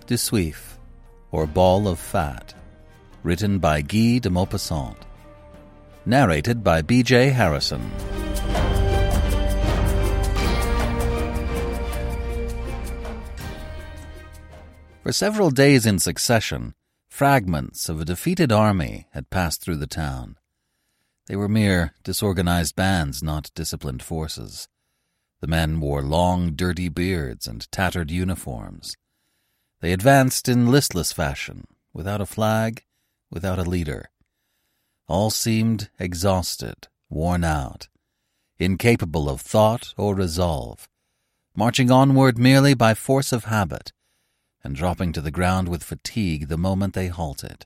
de Suif, or Ball of Fat, written by Guy de Maupassant. Narrated by B.J. Harrison. For several days in succession, fragments of a defeated army had passed through the town. They were mere disorganized bands, not disciplined forces. The men wore long, dirty beards and tattered uniforms. They advanced in listless fashion, without a flag, without a leader. All seemed exhausted, worn out, incapable of thought or resolve, marching onward merely by force of habit, and dropping to the ground with fatigue the moment they halted.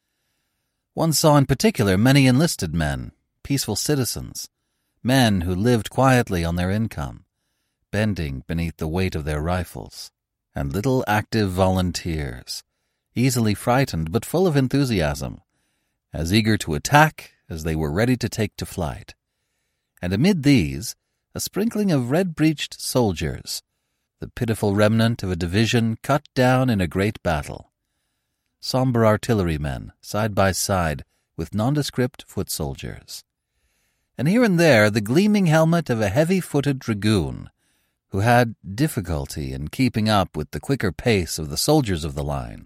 One saw in particular many enlisted men, peaceful citizens, men who lived quietly on their income, bending beneath the weight of their rifles, and little active volunteers, easily frightened but full of enthusiasm, as eager to attack as they were ready to take to flight. And amid these, a sprinkling of red-breeched soldiers, the pitiful remnant of a division cut down in a great battle. Sombre artillerymen, side by side with nondescript foot soldiers. And here and there the gleaming helmet of a heavy-footed dragoon, who had difficulty in keeping up with the quicker pace of the soldiers of the line.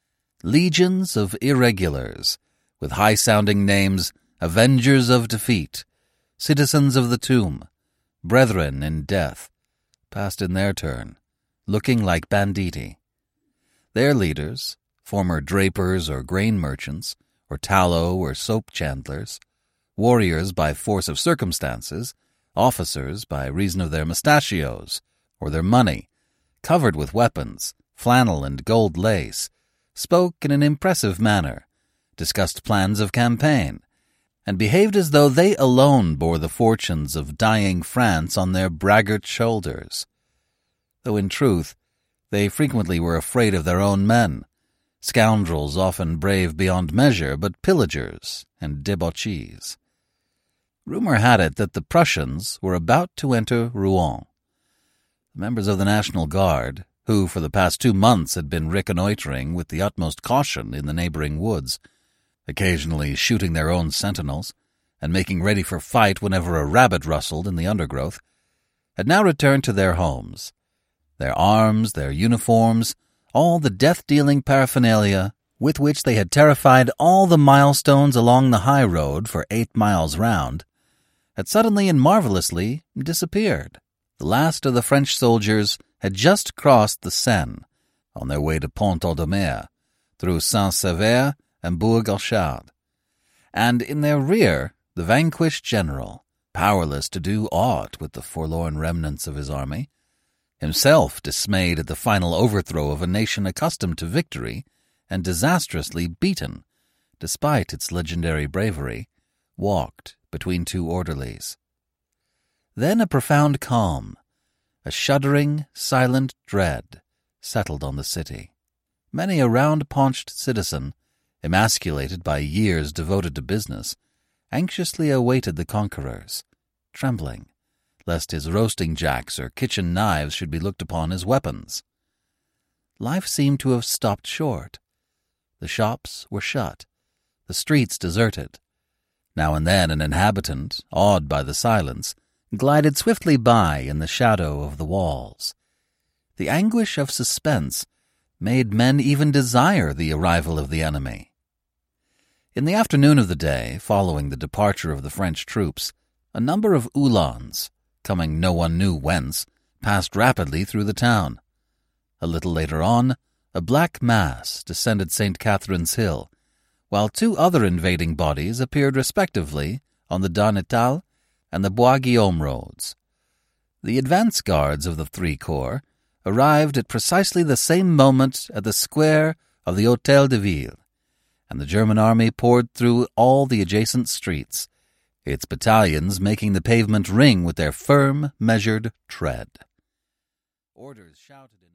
Legions of irregulars, with high-sounding names, avengers of defeat, citizens of the tomb, brethren in death, passed in their turn, looking like banditti. Their leaders, former drapers or grain merchants, or tallow or soap chandlers, warriors by force of circumstances, officers by reason of their mustachios or their money, covered with weapons, flannel and gold lace, spoke in an impressive manner, discussed plans of campaign, and behaved as though they alone bore the fortunes of dying France on their braggart shoulders. Though in truth, they frequently were afraid of their own men, scoundrels often brave beyond measure, but pillagers and debauchees. Rumor had it that the Prussians were about to enter Rouen. The members of the National Guard, who for the past 2 months had been reconnoitering with the utmost caution in the neighboring woods, occasionally shooting their own sentinels, and making ready for fight whenever a rabbit rustled in the undergrowth, had now returned to their homes. Their arms, their uniforms, all the death-dealing paraphernalia with which they had terrified all the milestones along the high road for 8 miles round, had suddenly and marvelously disappeared. The last of the French soldiers had just crossed the Seine, on their way to Pont-Audemer, through Saint-Sever and Bourg-Achard. And in their rear, the vanquished general, powerless to do aught with the forlorn remnants of his army, himself dismayed at the final overthrow of a nation accustomed to victory and disastrously beaten, despite its legendary bravery, walked between 2 orderlies. Then a profound calm, a shuddering, silent dread, settled on the city. Many a round-paunched citizen, emasculated by years devoted to business, anxiously awaited the conquerors, trembling, lest his roasting jacks or kitchen knives should be looked upon as weapons. Life seemed to have stopped short. The shops were shut, the streets deserted. Now and then an inhabitant, awed by the silence, glided swiftly by in the shadow of the walls. The anguish of suspense made men even desire the arrival of the enemy. In the afternoon of the day, following the departure of the French troops, a number of Uhlans, coming no one knew whence, passed rapidly through the town. A little later on, a black mass descended St. Catherine's Hill, while 2 other invading bodies appeared respectively on the Darnetal and the Bois Guillaume roads. The advance guards of the 3 corps arrived at precisely the same moment at the square of the Hôtel de Ville, and the German army poured through all the adjacent streets, its battalions making the pavement ring with their firm, measured tread. Orders shouted in